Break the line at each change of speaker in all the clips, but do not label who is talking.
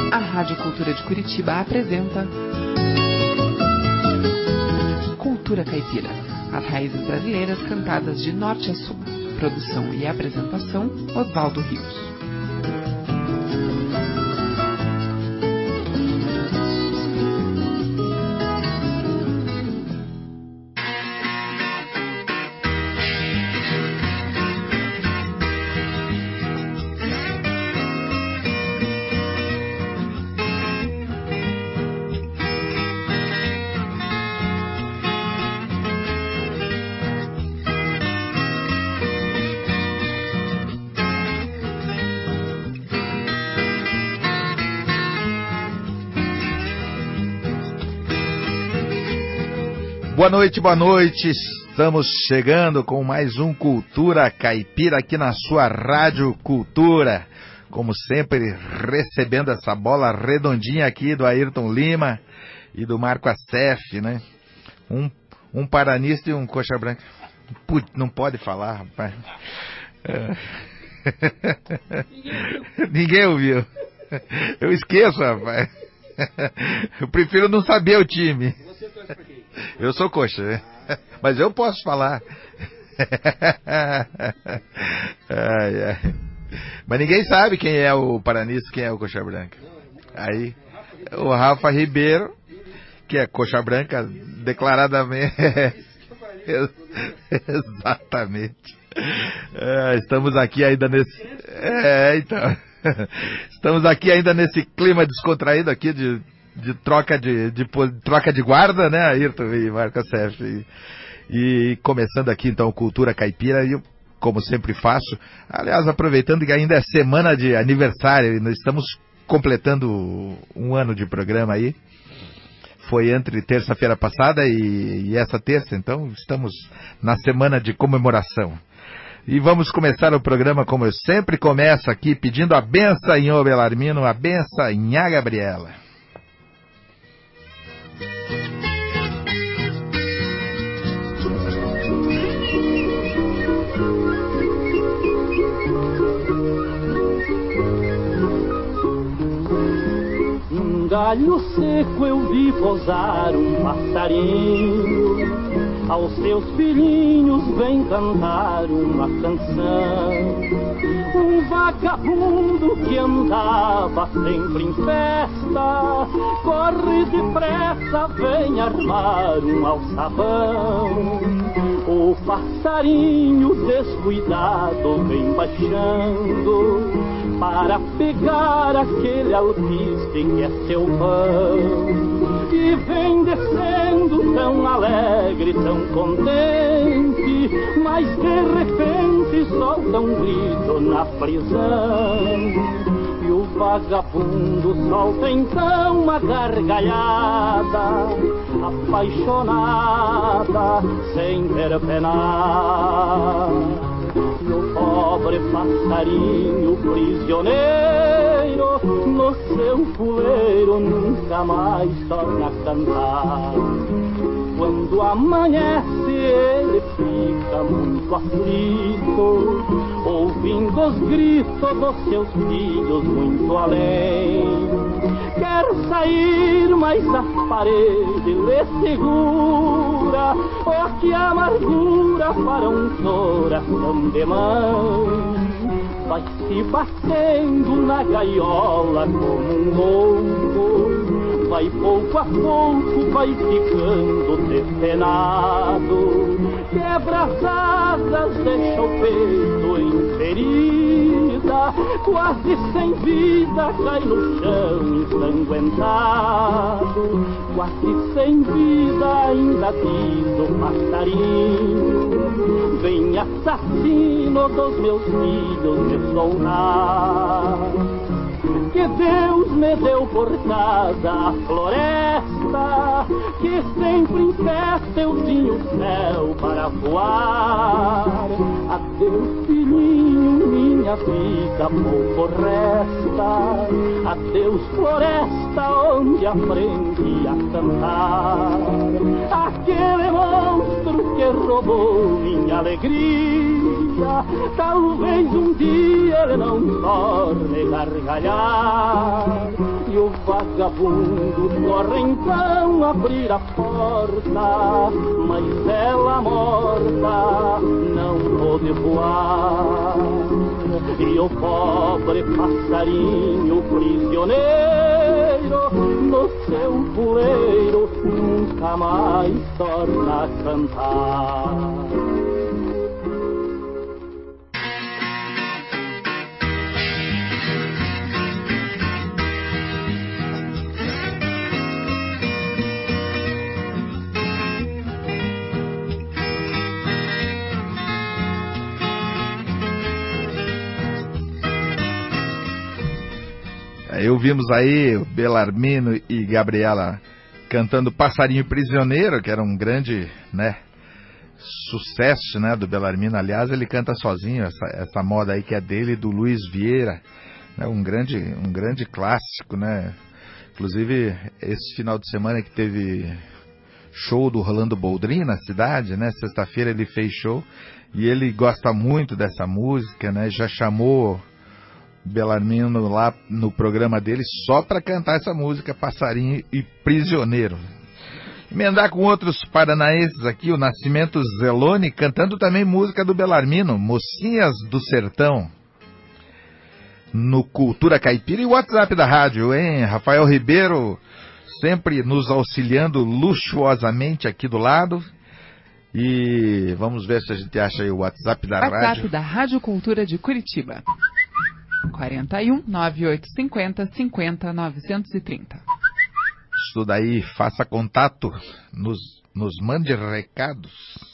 A Rádio Cultura de Curitiba apresenta Cultura Caipira, as raízes brasileiras cantadas de norte a sul. Produção e apresentação, Oswaldo Rios.
Boa noite, boa noite. Estamos chegando com mais um Cultura Caipira aqui na sua Rádio Cultura. Como sempre, recebendo essa bola redondinha aqui do Ayrton Lima e do Marco Acef, né? Um paranista e um coxa branca. Putz, não pode falar, rapaz. Ninguém ouviu. Eu esqueço, rapaz. Eu prefiro não saber o time.
Você torce pra quem?
Eu sou coxa, né? Mas eu posso falar. Ai, ai. Mas ninguém sabe quem é o paranista, quem é o coxa branca. Aí, o Rafa Ribeiro, que é coxa branca declaradamente. Exatamente. Estamos aqui ainda nesse. Então. Estamos aqui ainda nesse clima descontraído aqui de troca de guarda, né, Ayrton e Marco Acef. E começando aqui então Cultura Caipira, e eu, como sempre faço, aliás, aproveitando que ainda é semana de aniversário, nós estamos completando um ano de programa aí. Foi entre terça-feira passada e essa terça, então estamos na semana de comemoração. E vamos começar o programa como eu sempre começo aqui, pedindo a benção em Belarmino, a benção em A Gabriela.
Num galho seco eu vi pousar um passarinho. Aos seus filhinhos vem cantar uma canção. Um vagabundo que andava sempre em festa corre depressa, vem armar um alçapão. O passarinho descuidado vem baixando para pegar aquele alpiste que é seu pão. E vem descendo tão alegre, tão contente, mas de repente solta um grito na prisão. E o vagabundo solta então uma gargalhada, apaixonada, sem ter penar. E o pobre passarinho prisioneiro no seu puleiro nunca mais torna a cantar. Quando amanhece ele fica muito aflito, ouvindo os gritos dos seus filhos muito além. Quer sair, mas a parede lhe segura. Oh, que amargura para um coração de mãe. Vai se batendo na gaiola como um louco, vai pouco a pouco, vai ficando despenado. Quebra as asas, deixa o peito em ferida, quase sem vida cai no chão ensanguentado. Quase sem vida ainda diz o passarinho: vem assassino dos meus filhos me soltar. Que Deus me deu por casa a floresta, que sempre em festa eu tinha o céu para voar. Adeus, filhinho, minha vida pouco resta. Adeus, floresta, onde aprendi a cantar. Aquele monstro que roubou minha alegria, talvez um dia ele não torne a gargalhar. E E o vagabundo corre então abrir a porta, mas ela morta não pôde voar. E o pobre passarinho prisioneiro no seu puleiro nunca mais torna a cantar.
Aí ouvimos aí o Belarmino e Gabriela cantando Passarinho Prisioneiro, que era um grande, né, sucesso, né, do Belarmino. Aliás, ele canta sozinho essa moda aí que é dele, do Luiz Vieira, né, um grande clássico, né. Inclusive, esse final de semana que teve show do Rolando Boldrin na cidade, né, sexta-feira ele fez show e ele gosta muito dessa música, né, já chamou Belarmino lá no programa dele só para cantar essa música, Passarinho e Prisioneiro. Emendar com outros paranaenses aqui, o Nascimento Zeloni cantando também música do Belarmino, Mocinhas do Sertão, no Cultura Caipira. E o WhatsApp da rádio, hein? Rafael Ribeiro sempre nos auxiliando luxuosamente aqui do lado. E vamos ver se a gente acha aí o WhatsApp da rádio.
WhatsApp da Rádio Cultura de Curitiba. 41 9850 50 930.
Estuda aí, faça contato, nos mande recados.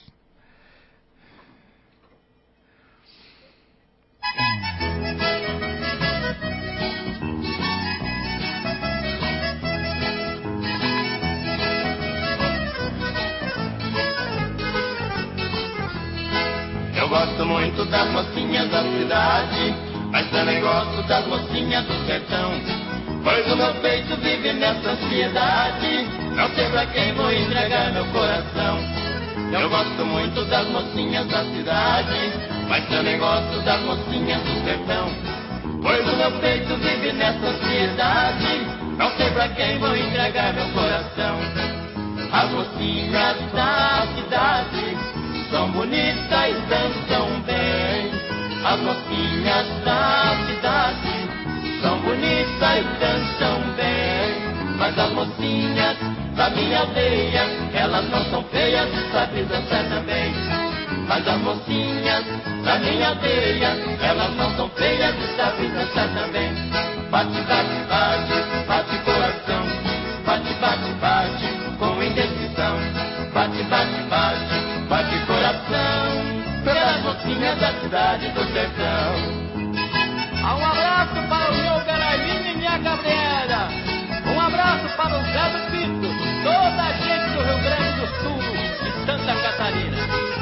Eu gosto muito das mocinhas da cidade, mas também gosto das mocinhas do sertão, pois o meu peito vive nessa ansiedade, não sei pra quem vou entregar meu coração. Eu gosto muito das mocinhas da cidade, mas também gosto das mocinhas do sertão, pois o meu peito vive nessa ansiedade, não sei pra quem vou entregar meu coração. As mocinhas da cidade são bonitas e dançam bem. As mocinhas da cidade são bonitas e dançam bem, mas as mocinhas da minha aldeia, elas não são feias e sabem dançar também. Mas as mocinhas da minha aldeia, elas não são feias e sabem dançar também. Bate, bate, bate, bate coração, bate, bate, bate com indecisão. Bate, bate, bate, bate coração, pelas mocinhas da cidade do sertão.
Um abraço para o meu Belarmino e minha Gabriela. Um abraço para o Zé do Pito, toda a gente do Rio Grande do Sul e Santa Catarina.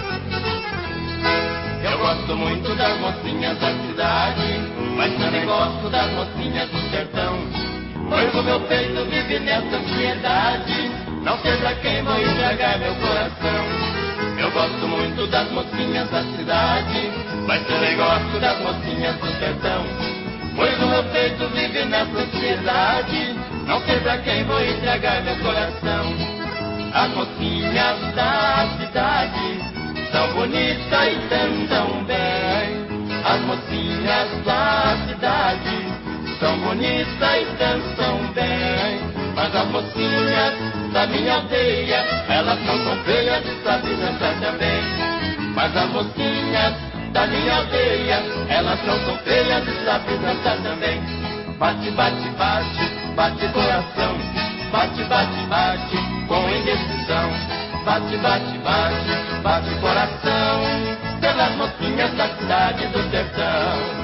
Eu gosto muito das mocinhas da cidade, mas também gosto das mocinhas do sertão, pois o meu peito vive nessa ansiedade, não sei pra quem vou entregar meu coração. Eu gosto muito das mocinhas da cidade, mas também gosto das mocinhas do sertão, pois o meu peito vive nessa ansiedade, não sei pra quem vou entregar meu coração. As mocinhas da cidade são bonitas e dançam bem. As mocinhas da cidade são bonitas e dançam bem, mas as mocinhas da minha aldeia, elas não são feias e sabem dançar também. Mas as mocinhas da minha aldeia, elas não são feias e sabem dançar também. Bate, bate, bate, bate coração, bate, bate, bate com indecisão. Bate, bate, bate, bate coração, pelas mocinhas da cidade do sertão.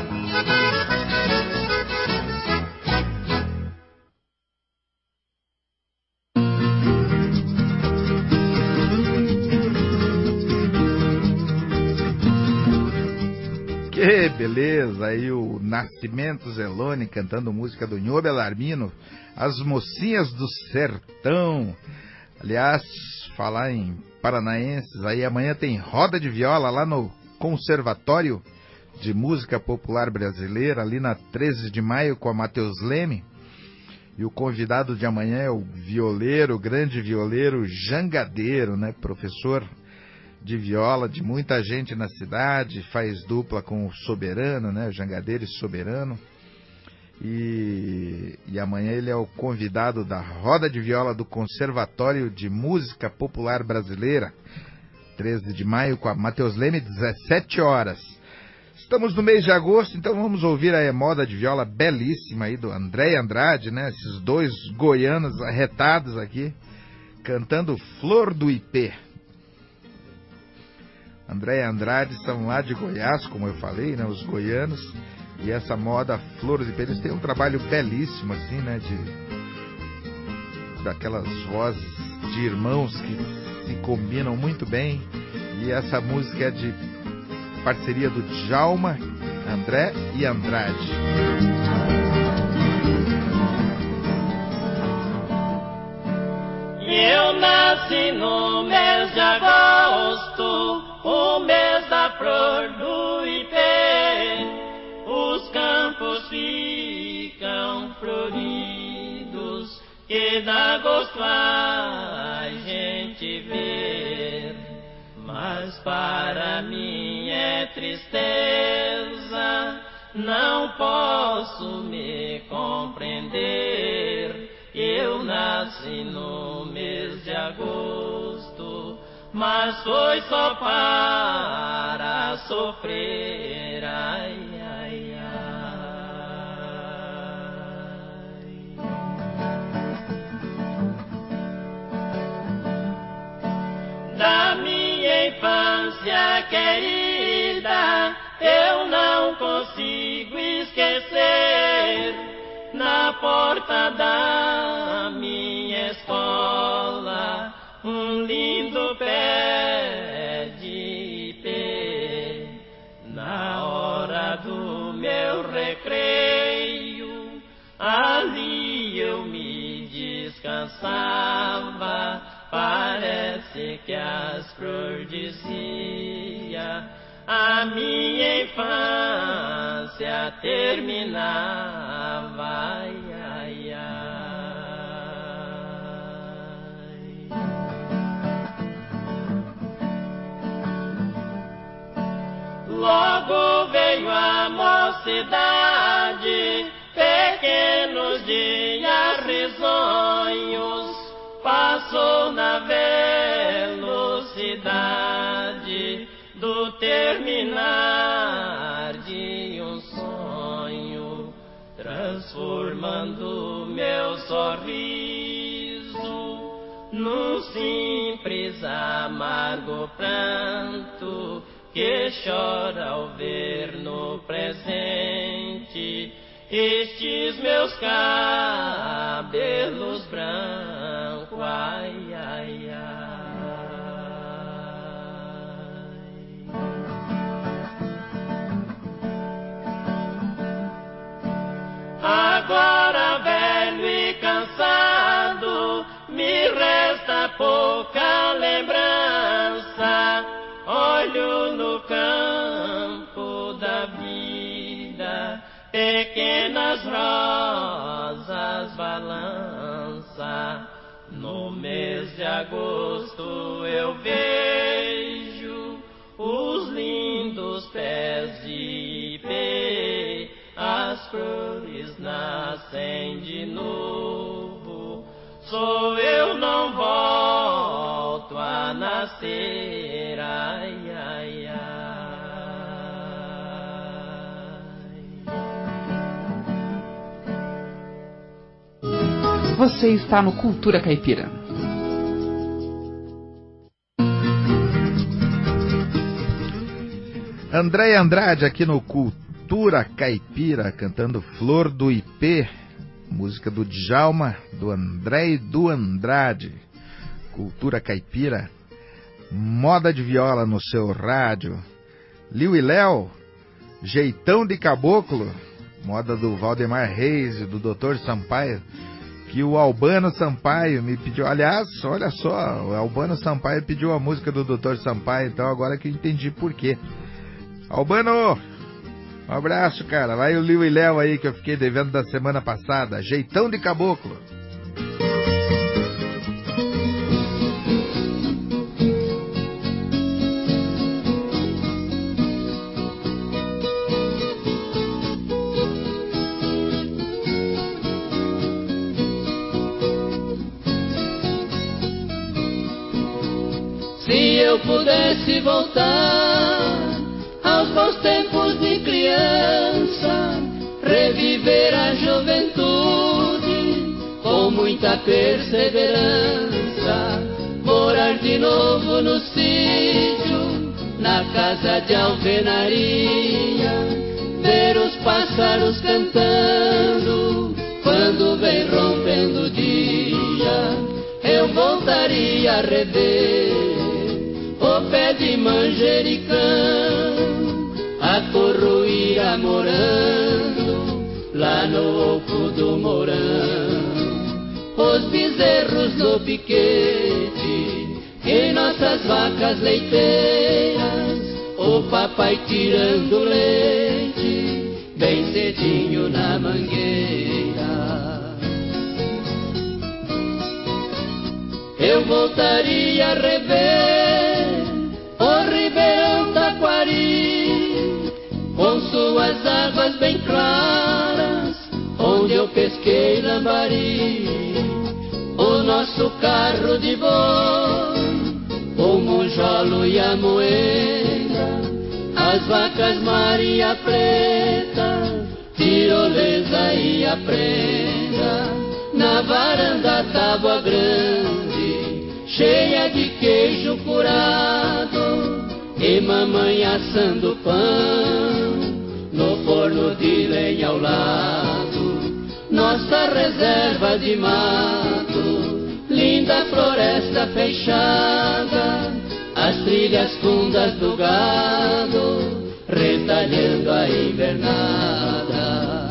Que beleza, aí o Nascimento Zeloni cantando música do Nhô Belarmino, As Mocinhas do Sertão. Aliás, falar em paranaenses, aí amanhã tem roda de viola lá no Conservatório de Música Popular Brasileira, ali na 13 de maio com a Matheus Leme. E o convidado de amanhã é o violeiro, o grande violeiro Jangadeiro, né? Professor de viola de muita gente na cidade, faz dupla com o Soberano, né? Jangadeiro e Soberano. E amanhã ele é o convidado da roda de viola do Conservatório de Música Popular Brasileira, 13 de maio, com a Matheus Leme, 17 horas. Estamos no mês de agosto, então vamos ouvir a moda de viola belíssima aí do André e Andrade, né? Esses dois goianos arretados aqui, cantando Flor do Ipê. André e Andrade são lá de Goiás, como eu falei, né? Os goianos. E essa moda Flor do Ipê, eles têm um trabalho belíssimo, assim, né? Daquelas vozes de irmãos que se combinam muito bem. E essa música é de parceria do Djalma, André e Andrade.
Eu nasci no mês de agosto, o mês da flor do ipê. Os campos ficam floridos, que dá gosto a gente ver. Mas para mim é tristeza, não posso me compreender. Eu nasci no mês de agosto, mas foi só para sofrer. Ai, ai, ai. Da minha infância querida, eu não consigo esquecer. Na porta da minha escola, um lindo pé de ipê. Na hora do meu recreio, ali eu me descansava. Parece que as flores dizia, a minha infância terminava. Ai, ai, ai. Logo veio a mocidade, pequenos dias risonhos, passou na velocidade do terminar de um sonho, transformando meu sorriso num simples amargo pranto que chora ao ver no presente estes meus cabelos brancos. Ai, ai, ai. Agora velho e cansado, me resta pouca lembrança. Olho no campo da vida, pequenas rosas balança. No mês de agosto eu vejo os lindos pés de ipê. As flores nascem de novo, sou eu não volto a nascer. Ai, ai, ai.
Você está no Cultura Caipira.
André e Andrade aqui no Cultura Caipira, cantando Flor do Ipê, música do Djalma, do André e do Andrade. Cultura Caipira, moda de viola no seu rádio. Liu e Léo, jeitão de caboclo, moda do Valdemar Reis e do Dr. Sampaio, que o Albano Sampaio me pediu. Aliás, olha só, o Albano Sampaio pediu a música do Dr. Sampaio, então agora que eu entendi por quê. Albano, Um abraço, cara. Vai o Liu e Léo aí que eu fiquei devendo da semana passada. Jeitão de Caboclo.
Se eu pudesse voltar aos bons tempos de criança, reviver a juventude com muita perseverança, morar de novo no sítio, na casa de alvenaria, ver os pássaros cantando quando vem rompendo o dia, eu voltaria a rever o pé de manjericão, a corruíra morando lá no oco do mourão, os bezerros no piquete e nossas vacas leiteiras, o papai tirando leite bem cedinho na mangueira. Eu voltaria a rever o Ribeirão Taquari, com suas águas bem claras, onde eu pesquei lambari, o nosso carro de boi, o monjolo e a moeda, as vacas Maria Preta, tirolesa e a prenda, na varanda Tábua Grande, cheia de queijo curado e mamãe assando pão no forno de lenha ao lado, nossa reserva de mato, linda floresta fechada, as trilhas fundas do gado retalhando a invernada.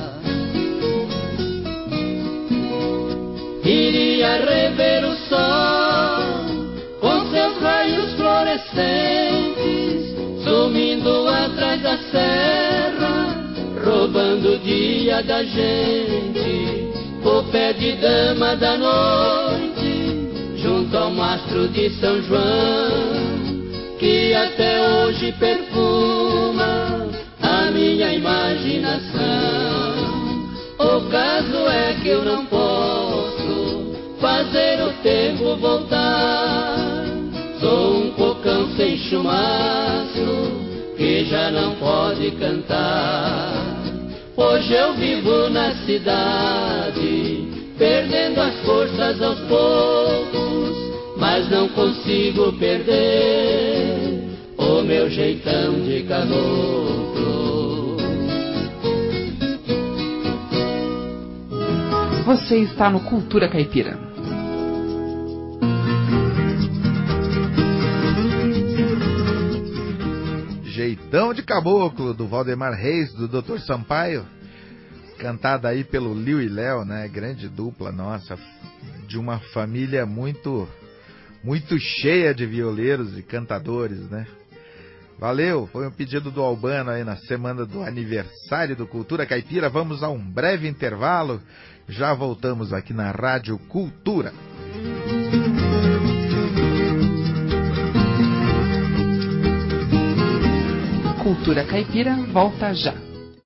Iria rever o sol com seus raios fluorescentes, sumindo atrás da serra, roubando o dia da gente, o pé de dama da noite, junto ao mastro de São João, que até hoje perfuma a minha imaginação. O caso é que eu não posso fazer o tempo voltar, sou um cocão sem chumaço que já não pode cantar. Hoje eu vivo na cidade, perdendo as forças aos poucos, mas não consigo perder o meu jeitão de caboclo.
Você está no Cultura Caipira.
Jeitão de Caboclo, do Valdemar Reis, do Dr. Sampaio, cantada aí pelo Liu e Léo, né? Grande dupla nossa, de uma família muito cheia de violeiros e cantadores, né? Valeu, foi um pedido do Albano aí na semana do aniversário do Cultura Caipira. Vamos a um breve intervalo, já voltamos aqui na Rádio Cultura.
Cultura Caipira volta já.